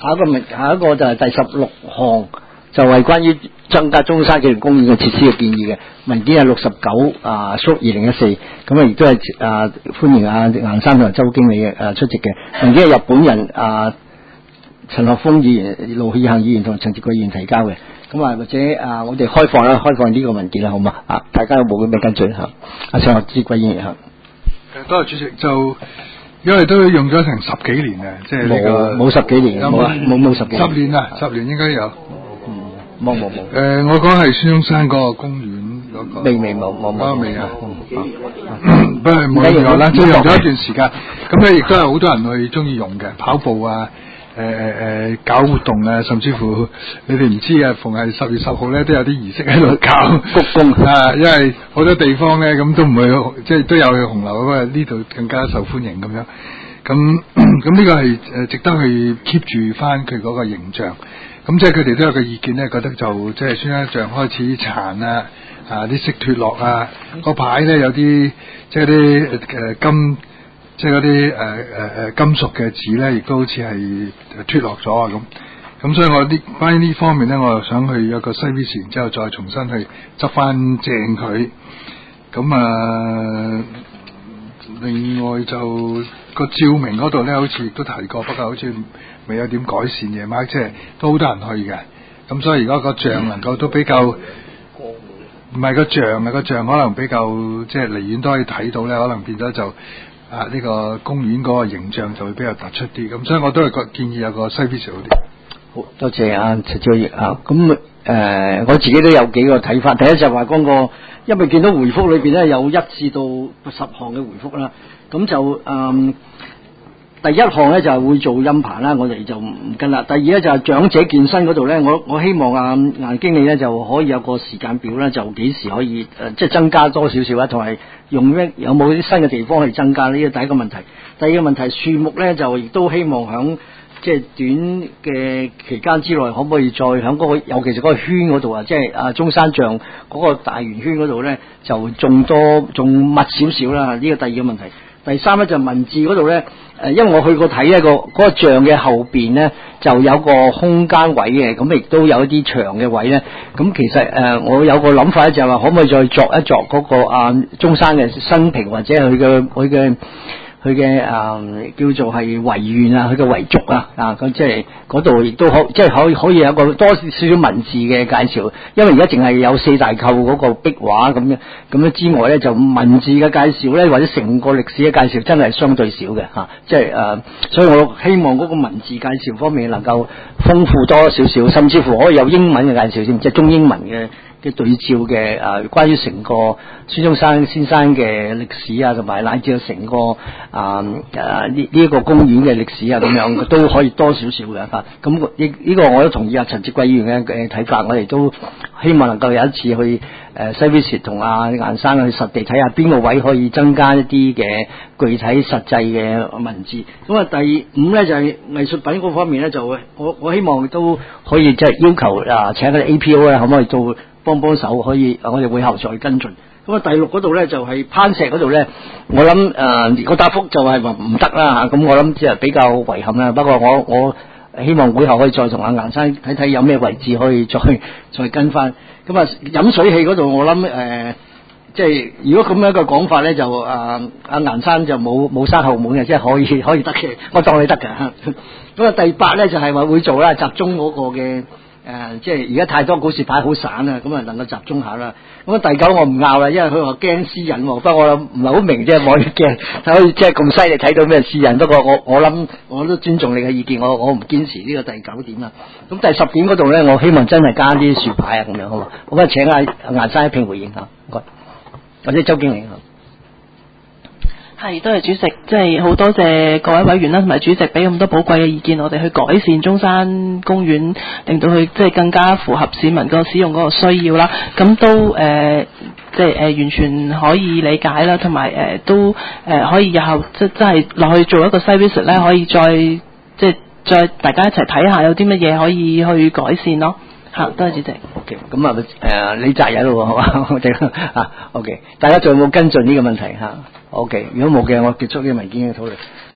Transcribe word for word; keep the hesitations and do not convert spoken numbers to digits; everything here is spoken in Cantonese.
下一個文下一個就係第十六項，就係關於增加中山紀念公園嘅設施嘅建議嘅文件係六十九啊，縮二零一四，咁啊亦都係啊歡迎啊顏生同埋周經理嘅誒出席嘅文件係日本人啊陳學鋒議員、盧啟行議員同陳捷貴議員提交嘅，咁啊或者啊我哋開放啦，開放呢個文件啦，好嘛啊？大家有冇咩跟進嚇？阿陳學捷貴議員嚇。 誒，多謝主席。就因為都用咗成十幾年嘅，即係呢個冇十幾年，冇冇冇十幾年， 十年啊，十年應該有。 冇冇冇。 誒，我講係孫中山嗰個公園嗰個。 未未冇冇冇。 未啊。不過冇用啦，即係用咗一段時間。咁咧亦都係好多人去中意用嘅，跑步啊，誒誒誒搞活動啊，甚至乎你哋唔知啊，逢係十月十號咧都有啲儀式喺度搞鞠躬啊，因為好多地方咧咁都唔會，即係都有去紅樓，不過呢度更加受歡迎咁樣。咁咁呢個係誒值得去 keep 住翻佢嗰個形象。咁即係佢哋都有個意見咧，覺得就即係孫中山像開始殘啊，啊啲色脫落啊，個牌咧有啲即係啲誒金，即係嗰啲誒誒誒金屬嘅字咧，亦都好似係脫落咗啊咁。咁所以我呢關於呢方面咧，我又想去有個西 vis， 然之後再重新去執翻正佢。咁啊，另外就個照明嗰度咧，好似都提過，不過好似未有點改善夜晚，即係都好多人去嘅。咁所以而家個像能夠都比較，唔係個像啊，個像可能比較即係離遠都可以睇到咧，可能變咗就啊呢、這個公園嗰個形象就會比較突出啲。咁所以我都係個建議有個西 vis 好啲。 好多謝啊陳兆業啊，咁誒、呃、我自己都有幾個睇法。第一就話嗰個，因為見到回覆裏邊咧有一至到十項嘅回覆啦，咁就誒。嗯第一項咧就係會做音棚啦，我哋就唔跟啦。第二咧就係長者健身嗰度咧，我我希望啊顏經理咧就可以有個時間表咧，就幾時可以誒、呃、即係增加多少少啦，同埋用咩有冇啲新嘅地方去增加呢？個第一個問題。第二個問題，樹木咧就亦都希望響即係短嘅期間之內，可唔可以再響嗰、嗰個尤其是嗰個圈嗰度啊，即係啊中山像嗰個大圓圈嗰度咧，就種多種密少少啦。呢個第二個問題。第三咧就文字嗰度咧，誒，因為我去過睇一個嗰個像嘅後邊咧，就有個空間位嘅，咁亦都有一啲長嘅位咧。咁其實誒、呃，我有個諗法咧，就係話可唔可以再作一作嗰個啊中山嘅生平或者佢嘅佢嘅。佢嘅誒叫做係遺願啊，佢嘅遺囑啊，啊咁即係嗰度亦都可，即係可以可以有一個多少少文字嘅介紹，因為而家淨係有四大構嗰個壁畫咁樣咁樣之外咧，就文字嘅介紹咧，或者成個歷史嘅介紹真係相對少嘅嚇、啊，即係誒、呃，所以我希望嗰個文字介紹方面能夠豐富多少少，甚至乎可以有英文嘅介紹先，即係中英文嘅。嘅對照嘅誒、呃，關於成個孫中山先生嘅歷史啊，同埋乃至到成個啊誒呢呢一個公園嘅歷史啊，咁樣都可以多少少嘅嚇。咁呢呢個我都同意阿陳捷貴議員嘅嘅睇法，我哋都希望能夠有一次去誒、呃、西 vis 同阿顏生去實地睇下邊個位可以增加一啲嘅具體實際嘅文字。咁啊，第五咧就係、是、藝術品嗰方面咧，就我我希望都可以即係要求啊請嗰啲 A P O 咧，可唔可以做？幫幫手可以，我哋會後再跟進。咁啊，第六嗰度咧就係、是、攀石嗰度咧，我諗誒個答覆就係話唔得啦嚇。咁我諗即係比較遺憾啦。不過我我希望會後可以再同阿顏生睇睇有咩位置可以再再跟翻。咁啊，飲水器嗰度我諗誒、呃，即係如果咁樣一個講法咧，就誒阿顏生就冇冇閂後門嘅，即係可以可以得嘅，我當你得嘅。咁啊，第八咧就係、是、話會做啦，集中嗰個嘅。誒、呃，即係而家太多股市牌好散啊，咁啊能夠集中下啦。咁啊第九我唔拗啦，因為佢話驚私隱，不過我諗唔係好明啫，可以驚，可以即係咁犀利睇到咩私隱。不過我我諗我都尊重你嘅意見，我我唔堅持呢個第九點啦。咁第十點嗰度咧，我希望真係加啲樹牌啊，咁樣好嘛？咁啊請阿顏生一併回應下，唔該，或者周經理嚇。 係，多謝主席，即係好多謝各位委員啦，同埋主席俾咁多寶貴嘅意見，我哋去改善中山公園，令到佢即係更加符合市民個使用嗰個需要啦。咁都誒、呃，即係誒、呃、完全可以理解啦，同埋誒都誒、呃、可以日後即真係落去做一個 site visit 咧，可以再即係再大家一齊睇下有啲乜嘢可以去改善咯。好，多謝主席。 OK，咁啊誒，你責任咯，好嘛？我哋啊 ，OK，大家仲有冇跟進呢個問題嚇？OK，如果冇嘅，我結束呢個文件嘅討論。